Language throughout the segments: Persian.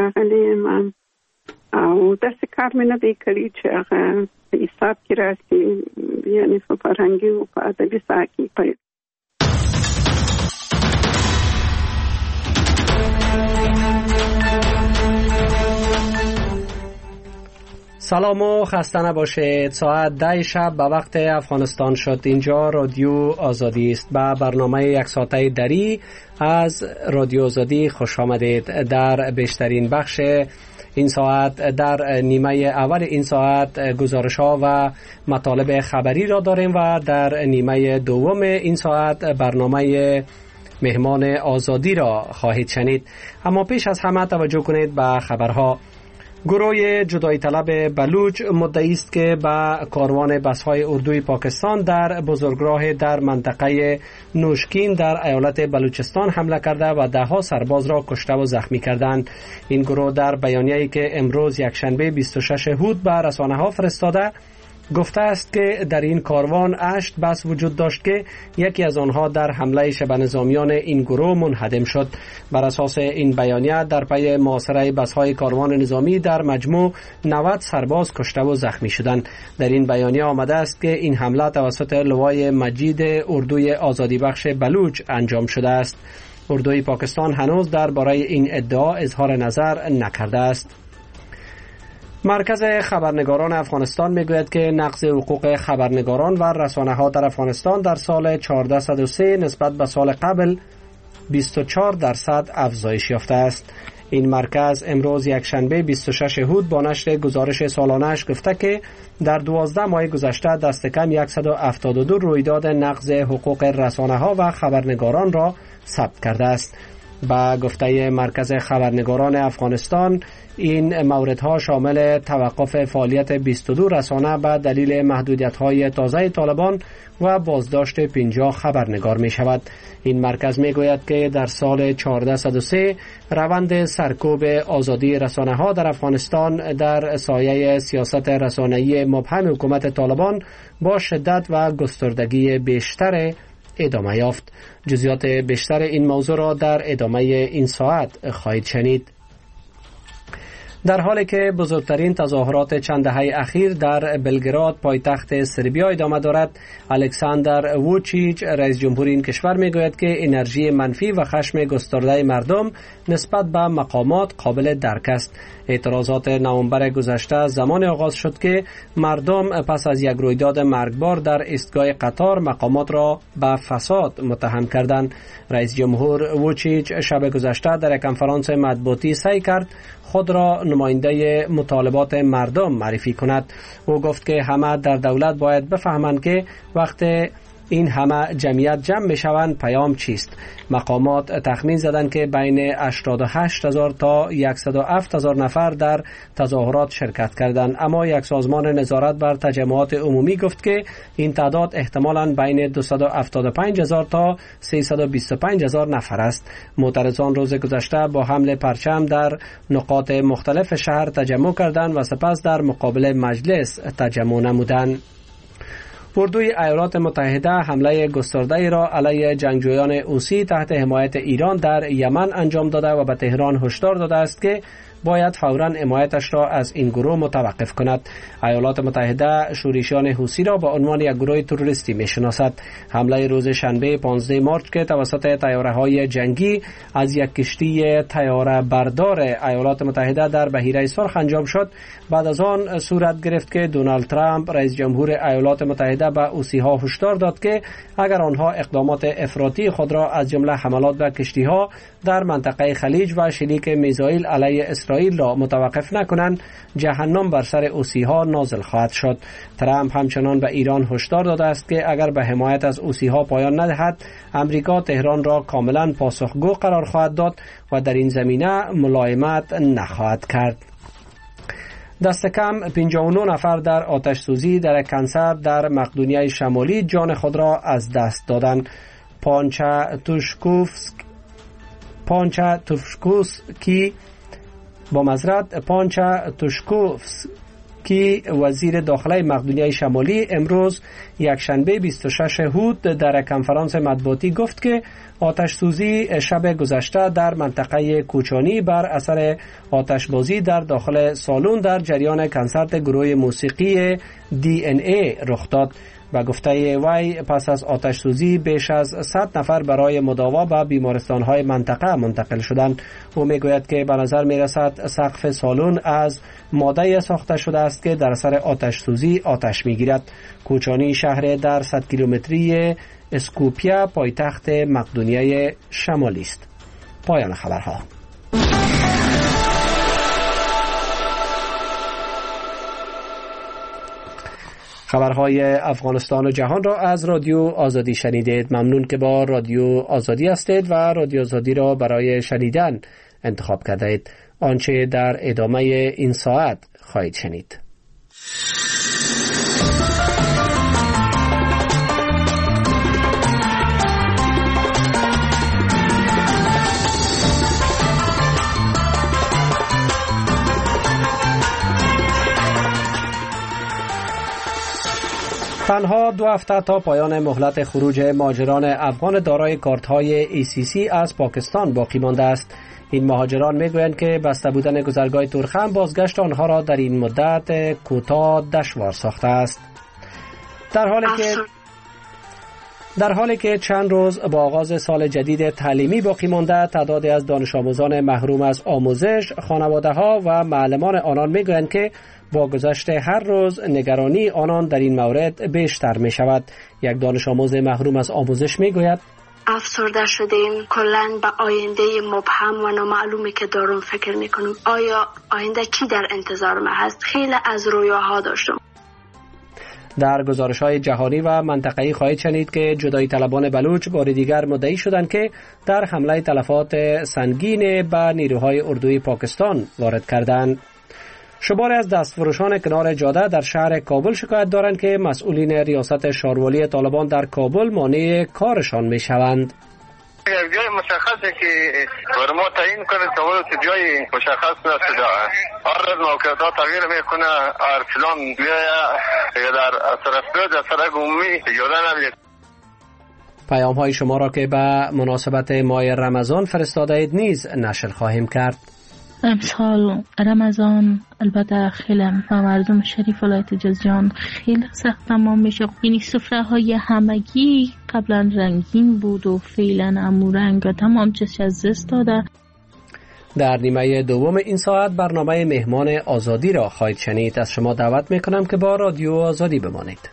اغلی من او دست کار می نبی کری چه اغا حساب کی راستی یعنی فرهنگی و ادبی ساکی پاید. سلام و خسته نباشید. ساعت 10 شب به وقت افغانستان شد. اینجا رادیو آزادی است. به برنامه یک ساعته دری از رادیو آزادی خوش آمدید. در بیشترین بخش این ساعت، در نیمه اول این ساعت گزارش ها و مطالب خبری را داریم و در نیمه دوم این ساعت برنامه مهمان آزادی را خواهید شنید. اما پیش از همه توجه کنید به خبرها. گروه جدایی طلب بلوچ مدعی است که به کاروان بس‌های اردوی پاکستان در بزرگراه در منطقه نوشکین در ایالت بلوچستان حمله کرده و ده‌ها سرباز را کشته و زخمی کردند. این گروه در بیانیه‌ای که امروز یکشنبه 26 هود به رسانه‌ها فرستاده گفته است که در این کاروان 8 بس وجود داشت که یکی از آنها در حمله شبه نظامیان این گروه منهدم شد. بر اساس این بیانیه در پی محاصره بس‌های کاروان نظامی در مجموع 90 سرباز کشته و زخمی شدند. در این بیانیه آمده است که این حمله توسط لوای مجید اردوی آزادی بخش بلوچ انجام شده است. اردوی پاکستان هنوز درباره این ادعا اظهار نظر نکرده است. مرکز خبرنگاران افغانستان میگوید که نقض حقوق خبرنگاران و رسانه‌ها در افغانستان در سال 1403 نسبت به سال قبل 24% افزایش یافته است. این مرکز امروز یکشنبه 26 هود با نشر گزارش سالانه‌اش گفته که در 12 ماه گذشته دست کم 172 رویداد نقض حقوق رسانه‌ها و خبرنگاران را ثبت کرده است. با گفته مرکز خبرنگاران افغانستان این موردها شامل توقف فعالیت 22 رسانه به دلیل محدودیت‌های تازه طالبان و بازداشت 50 خبرنگار می شود. این مرکز می گوید که در سال 1403 روند سرکوب آزادی رسانه‌ها در افغانستان در سایه سیاست رسانه‌ای مبهم حکومت طالبان با شدت و گستردگی بیشتر ادامه یافت. جزئیات بیشتر این موضوع را در ادامه این ساعت خواهید شنید. در حالی که بزرگترین تظاهرات چند دهه اخیر در بلگراد پایتخت سربیا ادامه دارد، الکساندر ووچیچ رئیس جمهور این کشور میگوید که انرژی منفی و خشم گسترده مردم نسبت به مقامات قابل درک است. اعتراضات نوامبر گذشته زمان آغاز شد که مردم پس از یک رویداد مرگبار در ایستگاه قطار مقامات را به فساد متهم کردند. رئیس جمهور ووچیچ شب گذشته در یک کنفرانس مطبوعاتی سعی کرد خود را نماینده مطالبات مردم معرفی کند. او گفت که همه در دولت باید بفهمند که وقت این همه جمعیت جمع میشوند پیام چیست. مقامات تخمین زدند که بین 88,000 تا 107,000 نفر در تظاهرات شرکت کردند، اما یک سازمان نظارت بر تجمعات عمومی گفت که این تعداد احتمالاً بین 275,000 تا 325,000 نفر است. معترضان روز گذشته با حمل پرچم در نقاط مختلف شهر تجمع کردند و سپس در مقابل مجلس تجمع نمودند. اردوی ایالات متحده حمله گسترده را علیه جنگجویان حوثی تحت حمایت ایران در یمن انجام داده و به تهران هشدار داده است که باید فوراً حمایتش را از این گروه متوقف کند. ایالات متحده شورشیان حوثی را به عنوان یک گروه تروریستی می‌شناسد. حمله روز شنبه 15 مارچ که توسط طیاره‌های جنگی از یک کشتی طیاره بردار ایالات متحده در بحیره سرخ انجام شد، بعد از آن صورت گرفت که دونالد ترامپ رئیس جمهور ایالات متحده به حوثی‌ها هشدار داد که اگر آنها اقدامات افراطی خود را از جمله حملات به کشتی‌ها در منطقه خلیج و شلیک میزایل علیه اسرائیل را متوقف نکنند، جهنم بر سر حوثی‌ها نازل خواهد شد. ترامپ همچنان به ایران هشدار داده است که اگر به حمایت از حوثی‌ها پایان ندهد، امریکا تهران را کاملا پاسخگو قرار خواهد داد و در این زمینه ملایمت نخواهد کرد. دست کم 59 نفر در آتش سوزی در کنسر در مقدونیه شمالی جان خود را از دست دادند. پانچا توشکوفسکی که وزیر داخله مقدونیه شمالی امروز یکشنبه 26 هود در کنفرانس مطبوعاتی گفت که آتش سوزی شب گذشته در منطقه کوچانی بر اثر آتشبازی در داخل سالن در جریان کنسرت گروه موسیقی DNA رخ داد. و گفته وی پس از آتش سوزی بیش از 100 نفر برای مداوا به بیمارستان‌های منطقه منتقل شدند. او میگوید که به نظر میرسد سقف سالن از ماده ساخته شده است که در اثر آتش سوزی آتش میگیرد. کوچانی شهر در 100 کیلومتری اسکوپیا پایتخت مقدونیه شمالی است. پایان خبرها. خبرهای افغانستان و جهان را از رادیو آزادی شنیدید. ممنون که با رادیو آزادی هستید و رادیو آزادی را برای شنیدن انتخاب کردید. آنچه در ادامه این ساعت خواهید شنید. تنها 2 هفته تا پایان مهلت خروج مهاجران افغان دارای کارت‌های ECC از پاکستان باقی مانده است. این مهاجران میگویند که بسته بودن گذرگاه تورخم بازگشت آنها را در این مدت کوتاه دشوار ساخته است. در حالی که چند روز با آغاز سال جدید تعلیمی باقی مانده، تعدادی از دانش آموزان محروم از آموزش، خانواده‌ها و معلمان آنان میگویند که با گذشت هر روز نگرانی آنان در این مورد بیشتر می شود. یک دانش آموز محروم از آموزش می گوید افسرده شدیم، کلاً به آینده مبهم و نامعلومی که دارم فکر می کنم. آیا آینده چی در انتظار من هست؟ خیلی از رویاها داشتم. در گزارش‌های جهانی و منطقه‌ای خواهید شنید که جدایی طلبان بلوچ بار دیگر مدعی شدند که در حمله تلفات سنگین به نیروهای اردوی پاکستان وارد کردند. شماری از دستفروشان کنار جاده در شهر کابل شکایت دارند که مسئولین ریاست شاروالی طالبان در کابل مانع کارشان می‌شوند. جای مشخصه که بر ما تعیین کنه که جای مشخص نشده. هر روز موقعیت تغییر میکنه، هر فلان یا در طرف در سرک عمومی یادن نمیاد. پیام‌های شما را که به مناسبت ماه رمضان فرستاده اید نیز نشر خواهیم کرد. امسال رمضان البته خیلی و مردم شریف ولایت جازجان خیلی سخت تمام میشه. یعنی سفره های همگی قبلا رنگین بود و فعلا امو رنگ تمام چیز از دست داده. در نیمه دوم این ساعت برنامه مهمان آزادی را خواهید شنید. از شما دعوت میکنم که با رادیو آزادی بمانید.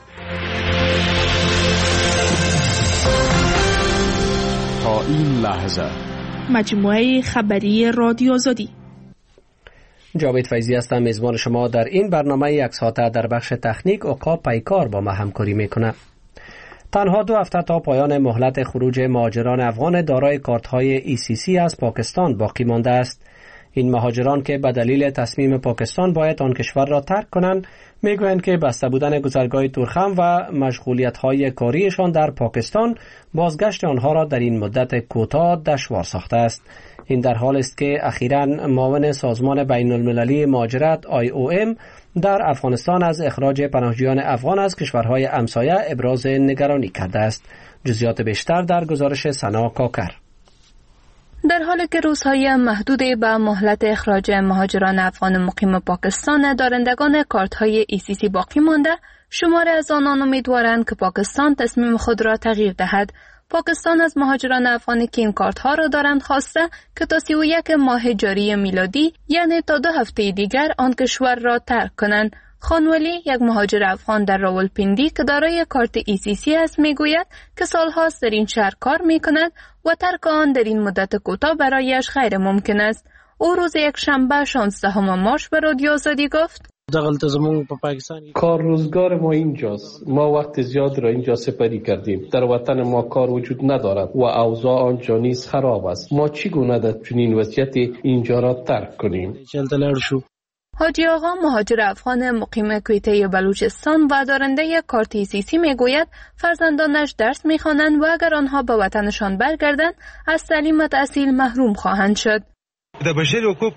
تا این لحظه مجموعه خبری رادیو آزادی. جاوید فیضی هستم، میزبان شما در این برنامه یک ساعته. در بخش تکنیک عقاب پیکار با ما همکاری میکنه. تنها 2 هفته تا پایان مهلت خروج مهاجران افغان دارای کارت‌های ECC از پاکستان باقی مانده است. این مهاجران که به دلیل تصمیم پاکستان باید آن کشور را ترک کنند، میگویند که بسته بودن گذرگاه تورخم و مشغولیت‌های کاریشان در پاکستان بازگشت آنها را در این مدت کوتاه دشوار ساخته است. این در حال است که اخیراً معاون سازمان بین‌المللی مهاجرت IOM در افغانستان از اخراج پناهجویان افغان از کشورهای همسایه ابراز نگرانی کرده است. جزئیات بیشتر در گزارش سنا کاکر. در حالی که روزهای محدودی به مهلت اخراج مهاجران افغان مقیم پاکستان دارندگان کارت‌های ECC باقی مانده، شماری از آنان امیدوارند که پاکستان تصمیم خود را تغییر دهد. پاکستان از مهاجران افغانی که این کارت‌ها را دارند خواسته که تا 31 ماه جاری میلادی، یعنی تا 2 هفته دیگر، آن کشور را ترک کنند. خانولی، یک مهاجر افغان در راولپیندی که دارای کارت ECC است، میگوید که سالهاست در این شهر کار میکند و ترک آن در این مدت کوتاه برایش غیر ممکن است. او روز یکشنبه 16 مارس به رادیو آزادی گفت: کار روزگار ما اینجاست. ما وقت زیاد را اینجا سپری کردیم. در وطن ما کار وجود ندارد و اوضاع آنجا نیز خراب است. ما چگونه در چنین وضعیتی اینجا را ترک کنیم؟ حاجی آقا، مهاجر افغان مقیم کویته بلوچستان و دارنده کارت ECC میگوید فرزندانش درس میخوانند و اگر آنها به وطنشان برگردند از تعلیم و تحصیل محروم خواهند شد. د بشري حقوق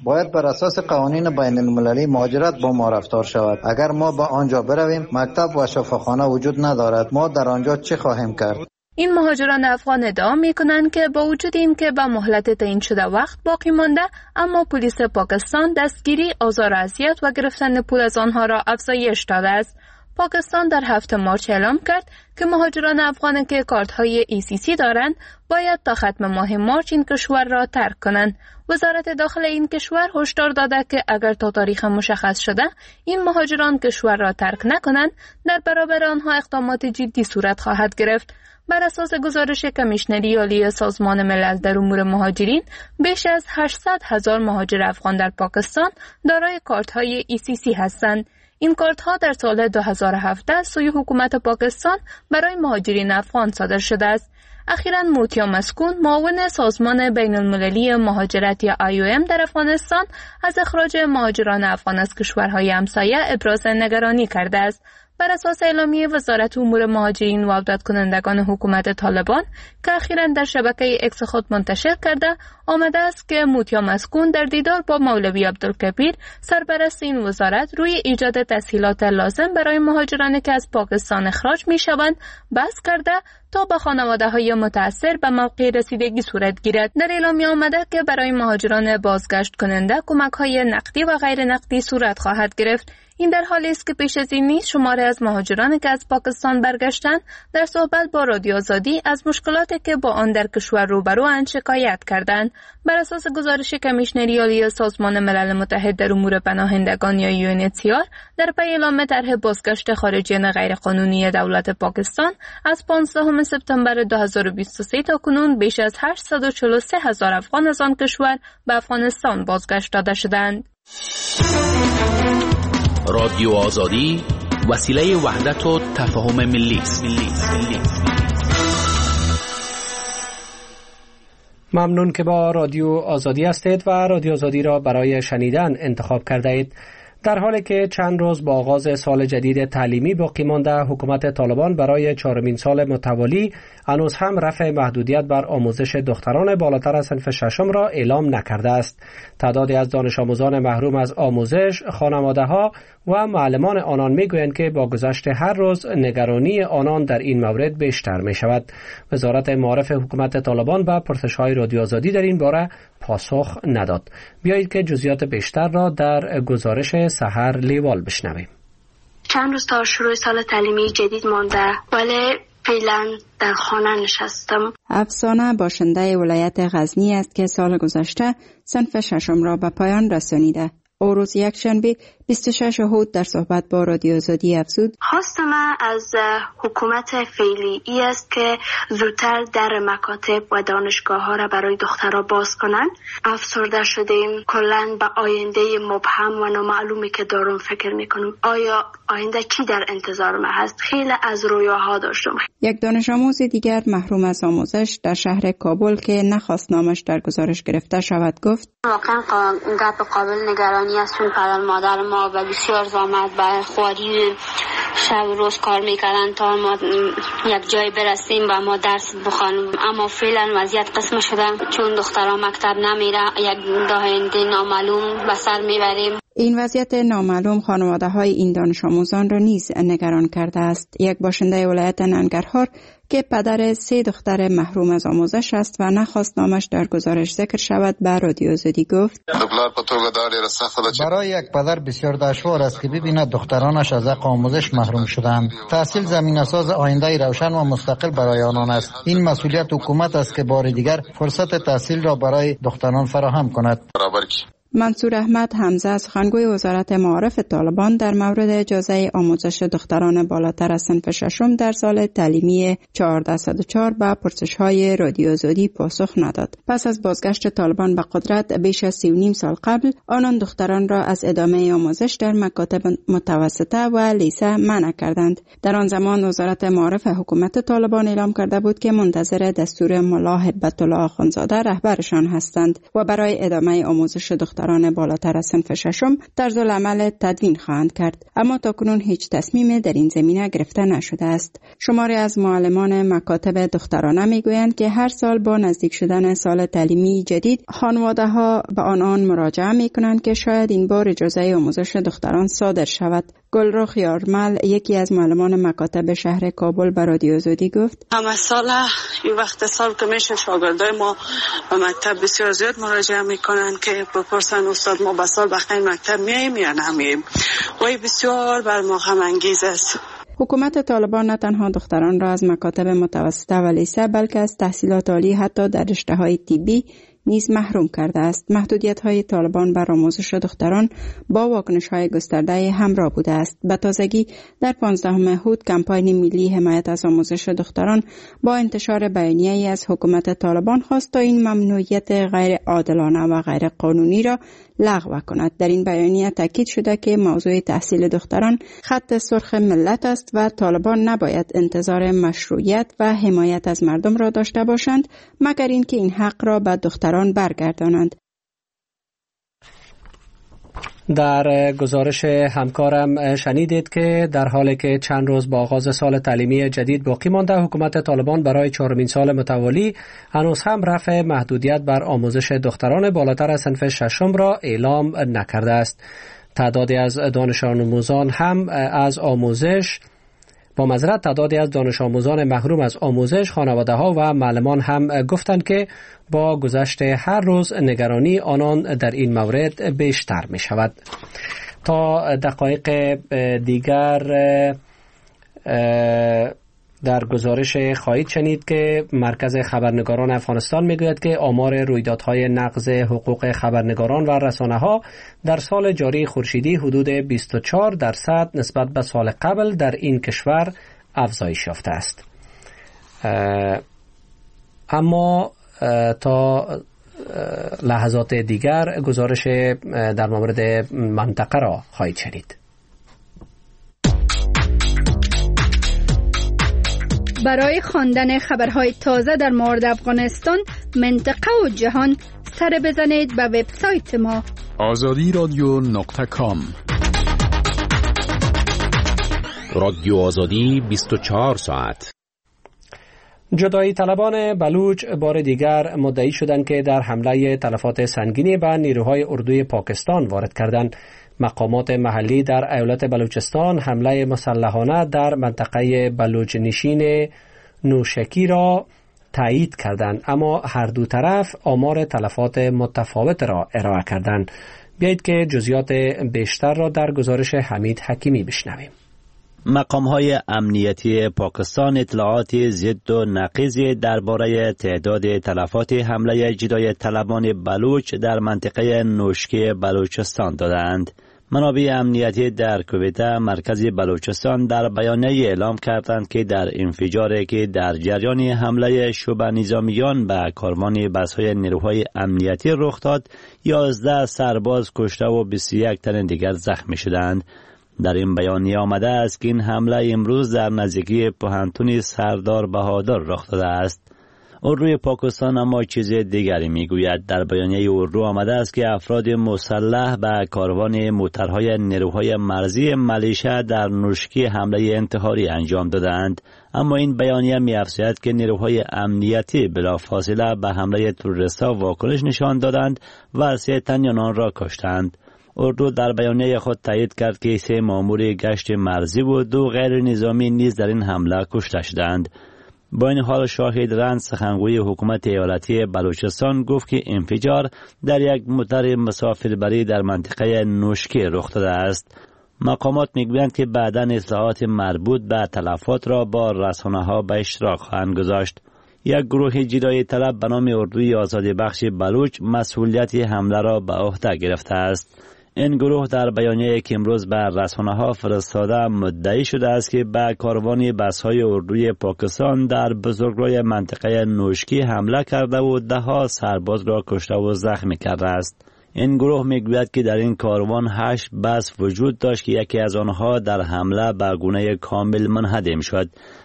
باید بر اساس قوانین بین المللی مهاجرت با ما رفتار شود. اگر ما به آنجا برویم مکتب و شفاخانه وجود ندارد، ما در آنجا چه خواهیم کرد؟ این مهاجران افغان ادعا میکنند که با وجود این که به مهلت تعیین شده وقت باقی مانده، اما پلیس پاکستان دستگیری، آزار و اذیت و گرفتن پول از آنها را افزایش داده است. پاکستان در 7 مارچ اعلام کرد که مهاجران افغان که کارت‌های ECC دارند باید تا ختم ماه مارچ این کشور را ترک کنند. وزارت داخل این کشور هشدار داده که اگر تا تاریخ مشخص شده این مهاجران کشور را ترک نکنند، در برابر آنها اقدامات جدی صورت خواهد گرفت. بر اساس گزارش کمیشنری عالی سازمان ملل در امور مهاجرین، بیش از 800,000 مهاجر افغان در پاکستان دارای کارت‌های ECC هستند. این کارت‌ها در سال 2017 سوی حکومت پاکستان برای مهاجرین افغان صادر شده است. اخیراً موتیا مسکون، معاون سازمان بین المللی مهاجرت یا IOM در افغانستان، از اخراج مهاجران افغان از کشورهای همسایه ابراز نگرانی کرده است. بر اساس اعلامیه وزارت امور مهاجرین و عودت کنندگان حکومت طالبان که اخیراً در شبکه اکس خود منتشر کرده، آمده است که موتیا مسکون در دیدار با مولوی عبدالکبیر سرپرست این وزارت روی ایجاد تسهیلات لازم برای مهاجرانی که از پاکستان اخراج می‌شوند بحث کرده تا به خانواده‌های متأثر به موقع رسیدگی صورت گیرد. در اعلامیه آمده که برای مهاجران بازگشت کننده کمک‌های نقدی و غیر نقدی صورت خواهد گرفت. این در حالی است که پیش از این نیز شماری از مهاجرانی که از پاکستان برگشتند در صحبت با رادیو آزادی از مشکلاتی که با آن در کشور روبرواند شکایت کردند. بر اساس گزارش کمیشنری عالی سازمان ملل متحد در امور پناهندگان یا UNHCR، در پی اعلام طرح بازگشت خارجیان غیرقانونی دولت پاکستان از 15 سپتامبر 2023 تا کنون بیش از 843,000 افغان از آن کشور به افغانستان بازگشت داده شدند. رادیو آزادی وسیله وحدت و تفاهم ملی است. ممنون که با رادیو آزادی هستید و رادیو آزادی را برای شنیدن انتخاب کرده اید. در حالی که چند روز با آغاز سال جدید تعلیمی باقی مانده، حکومت طالبان برای 4مین سال متوالی هنوز هم رفع محدودیت بر آموزش دختران بالاتر از صنف ششم را اعلام نکرده است. تعدادی از دانش آموزان محروم از آموزش، خانواده‌ها و معلمان آنان میگویند که با گذشت هر روز نگرانی آنان در این مورد بیشتر می شود. وزارت معارف حکومت طالبان به پرسش‌های رادیو آزادی در این باره پاسخ نداد. بیایید که جزئیات بیشتر را در گزارش سحر لیوال بشنویم. چند روز تا شروع سال تعلیمی جدید مانده، ولی فعلا در خانه نشستم. افسانه باشنده ولایت غزنی است که سال گذشته صنف ششم را به پایان رسانیده. او روز یکشنبه 26 هود در صحبت با رادیو آزادی افزود: خواست من از حکومت فعلی ای است که زودتر در مکاتب و دانشگاه ها را برای دخترها باز کنند. افسرده شدیم، کلاً به آینده مبهم و نامعلومی که دارم فکر میکنم. آیا آینده چی در انتظار من هست؟ خیلی از رویاها داشتم. یک دانش آموز دیگر محروم از آموزش در شهر کابل که نخواست نامش در گزارش گرفته شود گفت: واقعا گپ قابل نگرانی است، چون پدر مادر ما به بسیار زحمت به خواری شب روز کار میکردن تا ما یک جای برسیم و ما درس بخوانیم، اما فعلا وضعیت قسم شده چون دخترها مکتب نمیره، یک آینده نامعلوم به سر میبریم. این وضعیت نامعلوم خانواده های این دانش آموزان را نیز نگران کرده است. یک باشنده ولایت ننگرهار که پدر 3 دختر محروم از آموزش است و نخواست نامش در گزارش ذکر شود به رادیو آزادی گفت: برای یک پدر بسیار دشوار است که ببیند دخترانش از حق آموزش محروم شدند. تحصیل زمینه‌ساز آینده روشن و مستقل برای آنان است. این مسئولیت حکومت است که بار دیگر فرصت تحصیل را برای دختران فراهم کند. منصور احمد حمزه سخنگوی وزارت معارف طالبان در مورد اجازه آموزش دختران بالاتر از صنف ششم در سال تعلیمی 1404 به پرسش‌های رادیو آزادی پاسخ نداد. پس از بازگشت طالبان به قدرت بیش از 3.5 سال قبل، آنان دختران را از ادامه آموزش در مکاتب متوسطه و لیسه منع کردند. در آن زمان وزارت معارف حکومت طالبان اعلام کرده بود که منتظر دستور ملا هبت الله آخوندزاده رهبرشان هستند و برای ادامه آموزش دختران دختران بالاتر از صنف ششم طرزالعمل تدوین خواهند کرد، اما تاکنون هیچ تصمیم در این زمینه گرفته نشده است. شماری از معلمان مکاتب دخترانه میگویند که هر سال با نزدیک شدن سال تعلیمی جدید خانواده ها به آنان مراجعه میکنند که شاید این بار اجازه آموزش دختران صادر شود. گلرخ یارمل، یکی از معلمان مکاتب شهر کابل، به رادیو آزادی گفت: همه سال این وقت سال که میشه شاگردای ما به مکتب بسیار زیاد مراجعه میکنن که بپرسن استاد ما به سال بخیر مکتب میاییم یا نمیاییم و این بسیار بر ما غم انگیز است. حکومت طالبان نه تنها دختران را از مکاتب متوسطه و لیسه بلکه از تحصیلات عالی حتی در رشته‌های طبی نیز محروم کرده است. محدودیت‌های طالبان بر آموزش دختران با واکنش‌های گسترده همراه بوده است. به تازگی در 15 هود کمپاین ملی حمایت از آموزش دختران با انتشار بیانیه‌ای از حکومت طالبان خواست تا این ممنوعیت غیر عادلانه و غیر قانونی را لغو کند. در این بیانیه تاکید شده که موضوع تحصیل دختران خط سرخ ملت است و طالبان نباید انتظار مشروعیت و حمایت از مردم را داشته باشند مگر اینکه این حق را به دختران برگردانند. در گزارش همکارم شنیدید که در حالی که چند روز با آغاز سال تعلیمی جدید باقی مانده، حکومت طالبان برای 4مین سال متوالی هنوز هم رفع محدودیت بر آموزش دختران بالاتر از صنف ششم را اعلام نکرده است. تعدادی از دانش آموزان هم از آموزش تعدادی از دانش آموزان محروم از آموزش، خانواده ها و معلمان هم گفتند که با گذشت هر روز نگرانی آنان در این مورد بیشتر می شود. تا دقایق دیگر در گزارش خواهید شنید که مرکز خبرنگاران افغانستان میگوید که آمار رویدادهای نقض حقوق خبرنگاران و رسانه‌ها در سال جاری خورشیدی حدود 24% نسبت به سال قبل در این کشور افزایش یافته است. اما تا لحظات دیگر گزارش در مورد منطقه را خواهید شنید. برای خواندن خبرهای تازه در مورد افغانستان، منطقه و جهان سر بزنید به وبسایت ما azadiradyo.com. رادیو آزادی 24 ساعت. جدایی طلبان بلوچ بار دیگر مدعی شدند که در حمله تلفات سنگینی به نیروهای اردوی پاکستان وارد کردند. مقامات محلی در ایالت بلوچستان حمله مسلحانه در منطقه بلوچ نشین نوشکی را تایید کردند، اما هر دو طرف آمار تلفات متفاوت را ارائه کردند. بیایید که جزئیات بیشتر را در گزارش حمید حکیمی بشنویم. مقام‌های امنیتی پاکستان اطلاعات ضد و نقیضی درباره تعداد تلفات حمله جدایی طلبان بلوچ در منطقه نوشکی بلوچستان دادند. منابع امنیتی در کویته مرکز بلوچستان در بیانیه اعلام کردند که در انفجاری که در جریان حمله شبه نظامیان به کاروان بس‌های نیروهای امنیتی رخ داد، 11 سرباز کشته و 21 تن دیگر زخمی شدند. در این بیانیه آمده است که این حمله امروز در نزدیکی پوهنتون سردار بهادر رخ داده است. اردوی پاکستان اما چیز دیگری میگوید. در بیانیه اردو آمده است که افراد مسلح به کاروان موترهای نیروهای مرزی ملیشه در نوشکی حمله انتحاری انجام دادند، اما این بیانیه می‌افزاید که نیروهای امنیتی بلافاصله به حمله تروریست‌ها واکنش نشان دادند و 3 تن آنان را کشتند. اردو در بیانیه خود تایید کرد که 3 مامور گشت مرزی و 2 غیر نظامی نیز در این حمله کشته شدند. با این حال شاهد رند سخنگوی حکومت ایالتی بلوچستان گفت که انفجار در یک موتر مسافربری در منطقه نوشکی رخ داده است. مقامات میگویند که بعداً اطلاعات مربوط به تلفات را با رسانه‌ها به اشتراک خواهند گذاشت. یک گروه جدایی طلب به نام اردوی آزادی بخش بلوچ مسئولیت حمله را به عهده گرفته است. این گروه در بیانیه‌ای که امروز به رسانه‌ها فرستاده مدعی شده است که به کاروان بس‌های اردوی پاکستان در بزرگراه منطقه نوشکی حمله کرده و 10 سرباز را کشته و زخمی کرده است. این گروه میگوید که در این کاروان 8 بس وجود داشت که یکی از آنها در حمله به گونه کامل منهدم شد.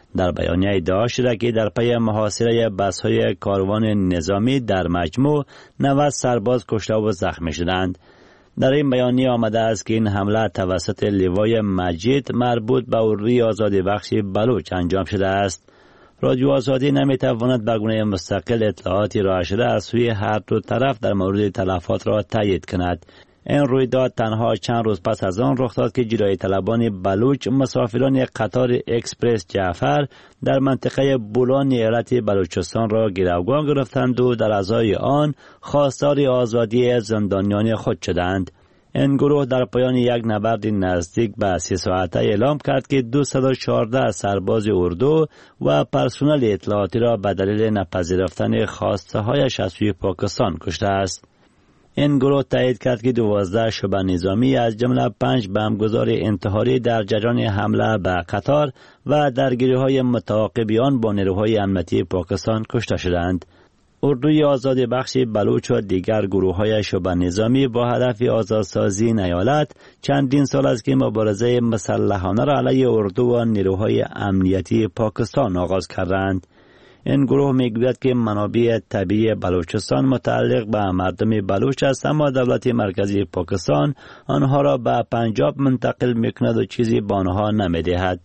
در بیانیه ادعا شده که در پی محاصره بس‌های کاروان نظامی در مجموع 90 سرباز کشته و زخمی شدند. در این بیانیه آمده است که این حمله توسط لوای مجید مربوط به اردوی آزادی بخش بلوچ انجام شده است. رادیو آزادی نمیتواند به گونه مستقل اطلاعاتی ارائه شده از سوی هر دو طرف در مورد تلفات را تایید کند. این رویداد تنها چند روز پس از آن رخ داد که جدایی طلبان بلوچ مسافران قطار اکسپرس جعفر در منطقه بولان ایالت بلوچستان را گروگان گرفتند و در ازای آن خواستار آزادی زندانیان خود شدند. این گروه در پایان یک نبرد نزدیک به 3 ساعته اعلام کرد که 214 سرباز اردو و پرسنل اطلاعاتی را به دلیل نپذیرفتن خواسته هایش از سوی پاکستان کشته است. این گروه تایید کرد که 12 شعبه نظامی از جمله 5 بمبگذار انتحاری در جریان حمله به قطار و درگیری‌های متعاقب آن با نیروهای امنیتی پاکستان کشته شدند. اردوی آزادی بخش بلوچ و دیگر گروه‌های شعبه نظامی با هدف آزادسازی این ایالت چندین سال است که مبارزه مسلحانه را علیه اردو و نیروهای امنیتی پاکستان آغاز کردند. این گروه میگوید که منابع طبیعی بلوچستان متعلق به مردم بلوچ است، اما دولت مرکزی پاکستان آنها را به پنجاب منتقل میکند و چیزی به آنها نمیدهد.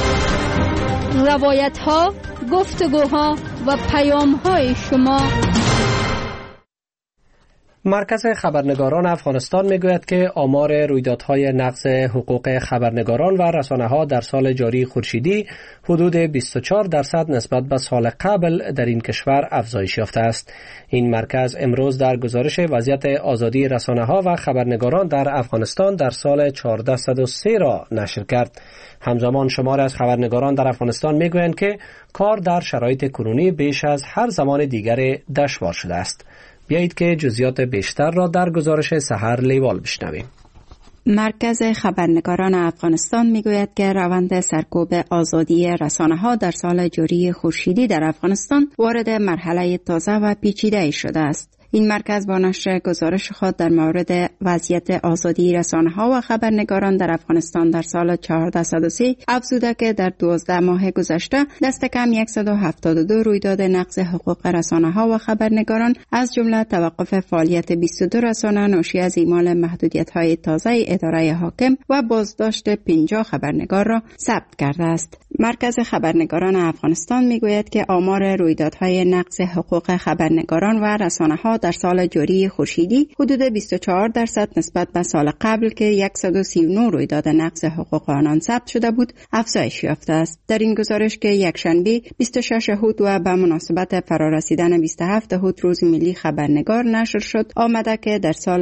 روایت ها، گفتگوها و پیام های شما. مرکز خبرنگاران افغانستان میگوید که آمار رویدادهای نقض حقوق خبرنگاران و رسانه‌ها در سال جاری خورشیدی حدود 24% نسبت به سال قبل در این کشور افزایش یافته است. این مرکز امروز در گزارش وضعیت آزادی رسانه‌ها و خبرنگاران در افغانستان در سال 1403 را نشر کرد. همزمان شمار از خبرنگاران در افغانستان میگویند که کار در شرایط کنونی بیش از هر زمان دیگر دشوار شده است. بیایید که جزئیات بیشتر را در گزارش سحر لیوال بشنویم. مرکز خبرنگاران افغانستان میگوید که روند سرکوب آزادی رسانه‌ها در سال جاری خورشیدی در افغانستان وارد مرحله تازه و پیچیده شده است. این مرکز با نشر گزارش خود در مورد وضعیت آزادی رسانه‌ها و خبرنگاران در افغانستان در سال 1403 افزوده که در 12 ماه گذشته دست کم 172 رویداد نقض حقوق رسانه‌ها و خبرنگاران از جمله توقف فعالیت 22 رسانه ناشی از اعمال محدودیت‌های تازه اداره حاکم و بازداشت 50 خبرنگار را ثبت کرده است. مرکز خبرنگاران افغانستان میگوید که آمار رویدادهای نقض حقوق خبرنگاران و رسانه‌ها در سال جاری خورشیدی حدود 24% نسبت به سال قبل که 139 رویداد نقض حقوق آنان ثبت شده بود افزایش یافته است. در این گزارش که یکشنبه 26 هوت و به مناسبت فرارسیدن 27 هوت روز ملی خبرنگار نشر شد، آمده که در سال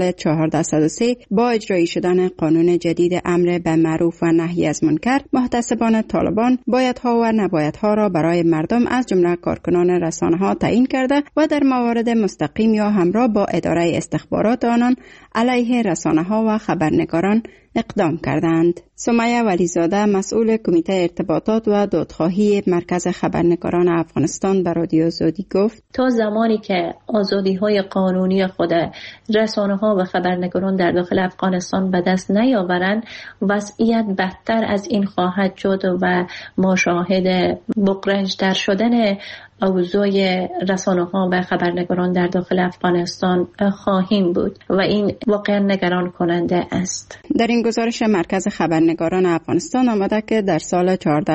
1403 با اجرایی شدن قانون جدید امر به معروف و نهی از منکر، محتسبان طالبان بایدها و نبایدها را برای مردم از جمله کارکنان رسانه‌ها تعیین کرده و در موارد مستقیم یا همراه با اداره استخبارات آنان علیه رسانه‌ها و خبرنگاران اقدام کردند. سمیه ولیزاده مسئول کمیته ارتباطات و دادخواهی مرکز خبرنگاران افغانستان به رادیو آزادی گفت: تا زمانی که آزادی‌های قانونی خود رسانه‌ها و خبرنگاران در داخل افغانستان به دست نیاورند، وضعیت بدتر از این خواهد شد و ما شاهد بغرنج‌تر شدن اوضاع رسانه‌ها و خبرنگاران در داخل افغانستان خواهیم بود و این واقعا نگران کننده است. در این گزارش مرکز خبرنگاران افغانستان آمده که در سال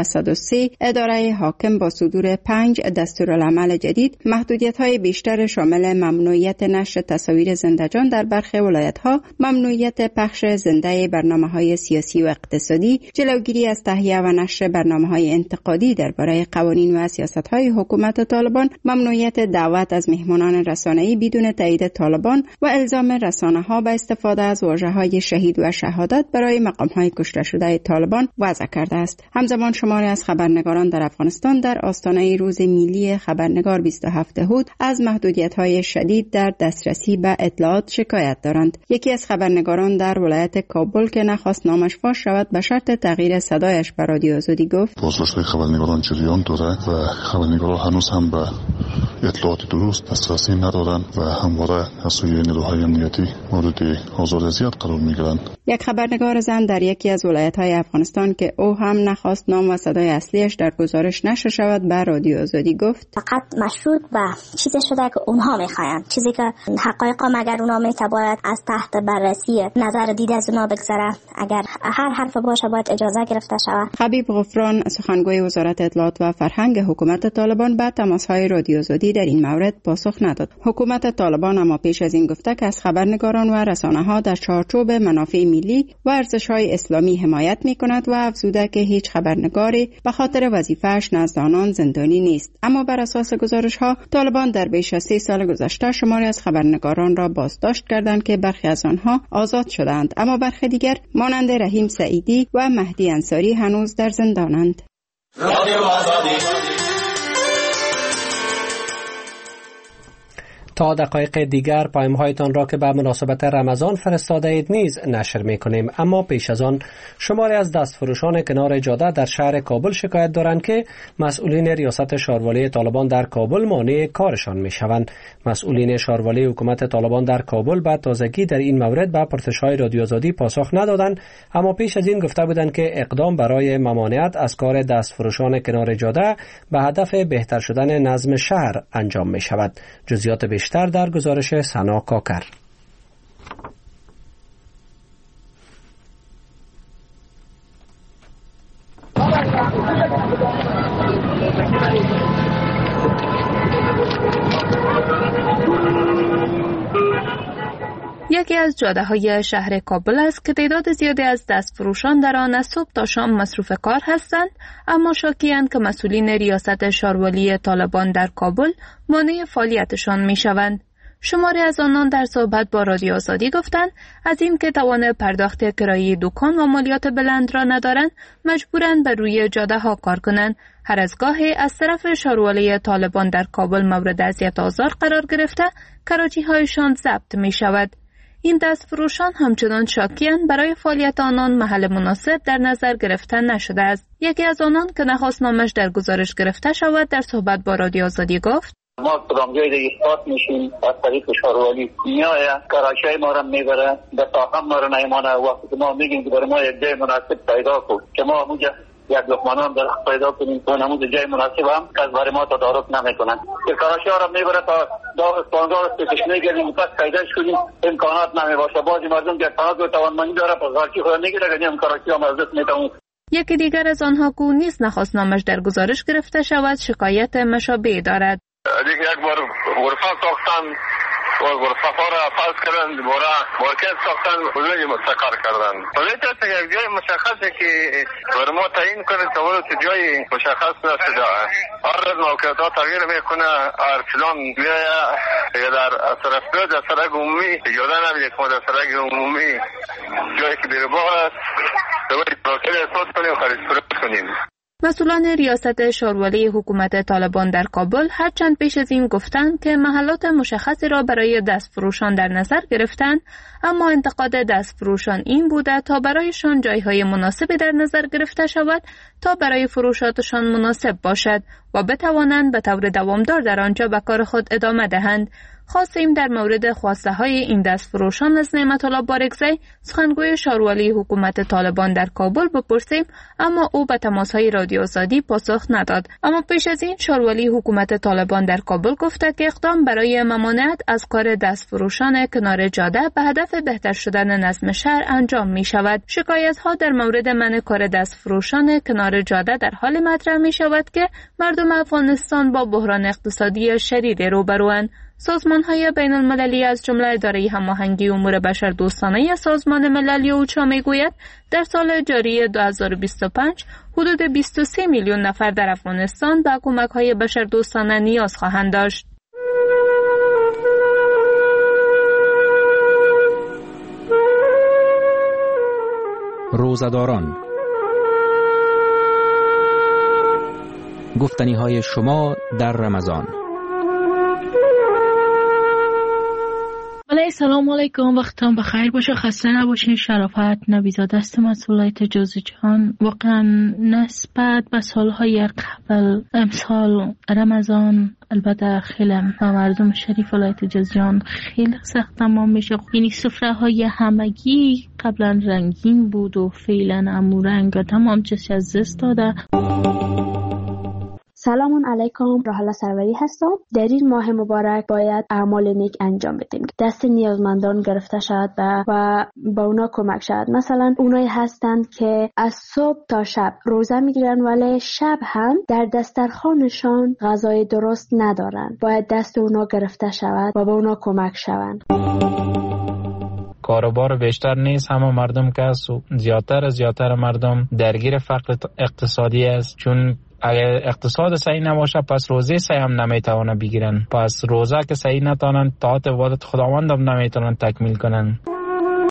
1403 اداره حاکم با صدور 5 دستورالعمل جدید محدودیت‌های بیشتر شامل ممنوعیت نشر تصاویر زنده‌جان در برخی ولایت‌ها، ممنوعیت پخش زنده برنامه‌های سیاسی و اقتصادی، جلوگیری از تهیه و نشر برنامه‌های انتقادی درباره قوانین و سیاست‌های حکومت طالبان، ممنوعیت دعوت از مهمانان رسانه‌ای بدون تایید طالبان و الزام رسانه‌ها به استفاده از واژه‌های شهید و شهادت برای مقام‌های کشته شده طالبان وضع کرده است. همزمان شماری از خبرنگاران در افغانستان در آستانه روز ملی خبرنگار 27 هوت از محدودیت‌های شدید در دسترسی به اطلاعات شکایت دارند. یکی از خبرنگاران در ولایت کابل که نخواست نامش فاش شود به شرط تغییر صدایش به رادیو آزادی گفت: بازداشت خبرنگاران جریان دارد و خبرنگاران هنوز هم به اطلاعات درست دسترسی ندارند و همواره از سوی نیروهای امنیتی مورد آزار اذیت قرار میگیرند. یک خبرنگار زن در یکی از ولایت‌های افغانستان که او هم نخواست نام و صدای اصلیش در گزارش نشر شود به رادیو آزادی گفت فقط مشروط به چیزی شده که اونها میخواین، چیزی که حقایق مگر اونها میتواند از تحت بررسی نظر دید از اونها بگذره. اگر هر حرف باشه باید اجازه گرفته شود. حبیب غفران سخنگوی وزارت اطلاعات و فرهنگ حکومت طالبان به تماس‌های رادیو آزادی در این مورد پاسخ نداد. حکومت طالبان اما پیش از این گفته که از خبرنگاران و رسانه‌ها در چارچوب منافع ملی و ارزش‌های اسلامی حمایت می‌کند و افزوده که هیچ خبرنگاری به خاطر وظیفه‌اش نزد آنان زندانی نیست. اما بر اساس گزارش‌ها طالبان در بیش از 3 سال گذشته شماری از خبرنگاران را بازداشت کردند که برخی از آنها آزاد شدند، اما برخی دیگر مانند رحیم سعیدی و مهدی انصاری هنوز در زندانند. تا دقایق دیگر پیام‌هایتان را که به مناسبت رمضان فرستاده اید نیز نشر می‌کنیم، اما پیش از آن شماری از دستفروشان کنار جاده در شهر کابل شکایت دارند که مسئولین ریاست شاروالی طالبان در کابل مانع کارشان می‌شوند. مسئولین شاروالی حکومت طالبان در کابل به تازگی در این مورد به پرسش‌های رادیو آزادی پاسخ ندادند، اما پیش از این گفته بودند که اقدام برای ممانعت از کار دستفروشان کنار جاده به هدف بهتر شدن نظم شهر انجام می‌شود. جزئیات بیشتر در گزارش سنا کاکر. یکی از جاده‌های شهر کابل است که تعداد زیادی از دستفروشان در آن از صبح تا شام مصروف کار هستند، اما شاکی‌اند که مسئولین ریاست شاروالی طالبان در کابل مانع فعالیتشان می‌شوند. شماری از آنان در صحبت با رادیو آزادی گفتند از این که توان پرداخت کرایه دکان و مالیات بلند را ندارند، مجبورند بر روی جاده‌ها کار کنند. هر از گاهی از طرف شاروالی طالبان در کابل مورد اذیت و آزار قرار گرفته، کراچی‌هایشان ضبط می‌شود. این دستفروشان همچنان شاکی‌اند برای فعالیت آنان محل مناسب در نظر گرفته نشده است. یکی از آنان که نخواست نامش در گزارش گرفته شود در صحبت با رادیو آزادی گفت ما کدام جای دیگه اثبات میشیم از طریق شاروالی میایه کراچی ما را میبره به تاقم ما را نیمانه. وقتی ما میگیم که برای ما یک جای مناسب پیدا کن که ما همونجا یک لقمانان در پیدا کنیم و همون جای مناسب هم که از برای ما تدارک نمیکنن که کراچی ها را میبره تا داغ استانگار استکش میگردیم پس پیداش کنیم امکانات نمیباشه. بعضی مردم که امکانات و توانمندی داره پس کراچی خود نگیره که نیم کراچی هم از دست میتونیم. یکی دیگر از آنها که نیز نخواست نامش در گزارش گرفته شود شکایت مشابه دارد. یک بار غرفه ساختن و غرفه ها را فرض کردن دوباره مارکت ساختن حدودی مستقر کردن. ولی تا یک جای مشخصه که بر ما تعیین کنه تولد جای مشخص نشده. هر موقعیت ها تغییر میکنه. ارسلان یا در سرفت در سرک عمومی جاده نمیده که ما در سرک عمومی جایی که بیر باغ است دوباره پراکل احساس کنیم و خرید فروش کنیم. مسئولان ریاست شاروالی حکومت طالبان در کابل هرچند پیش از این گفتند که محلات مشخصی را برای دستفروشان در نظر گرفتند، اما انتقاد دستفروشان این بوده تا برایشان جایهای مناسبی در نظر گرفته شود تا برای فروشاتشان مناسب باشد و بتوانند به طور دوامدار در آنجا به کار خود ادامه دهند. خواستیم در مورد خواسته های این دستفروشان از نعمت الله بارگزی سخنگوی شاروالی حکومت طالبان در کابل بپرسیم، اما او به تماس های رادیو آزادی پاسخ نداد. اما پیش از این شاروالی حکومت طالبان در کابل گفته که اقدام برای ممانعت از کار دستفروشان کنار جاده به هدف بهتر شدن نظم شهر انجام می شود. شکایت ها در مورد منع کار دستفروشان کنار جاده در حال مطرح می شود که مردم افغانستان با بحران اقتصادی شدید روبروند. سازمان‌های بین‌المللی از جمله اداره هماهنگی امور بشردوستانه سازمان ملل اوچا می‌گوید در سال جاری 2025 حدود 23 میلیون نفر در افغانستان به کمک‌های بشردوستانه نیاز خواهند داشت. روزه‌داران، گفتنی‌های شما در رمضان. سلام علیکم، وقتتان بخیر باشه، خسته نباشین. شرافت نبیزاده هستم از ولایت جوزجان. واقعا نسبت به سالهای قبل امسال رمضان البته خیلی مردم شریف ولایت جوزجان خیلی سخت تمام میشه. یعنی سفره های همگی قبلا رنگین بود و فعلا امو رنگ تمام چیز از دست داده. سلام علیکم، راحله سروری هستم. در این ماه مبارک باید اعمال نیک انجام بدیم، دست نیازمندان گرفته شود و با اونا کمک شود. مثلا اونایی هستند که از صبح تا شب روزه میگیرن ولی شب هم در دسترخوانشان غذای درست ندارن، باید دست اونا گرفته شود و با اونا کمک شوند. کاروبار بیشتر نیست، همه مردم که زیادتر مردم درگیر فقر اقتصادی است، چون اگر اقتصاد صحیح نباشه پس روزه صحیح هم نمیتوانه بگیرن، پس روزه که صحیح نتونن طاعت عبادت خداوند هم نمیتونن تکمیل کنن.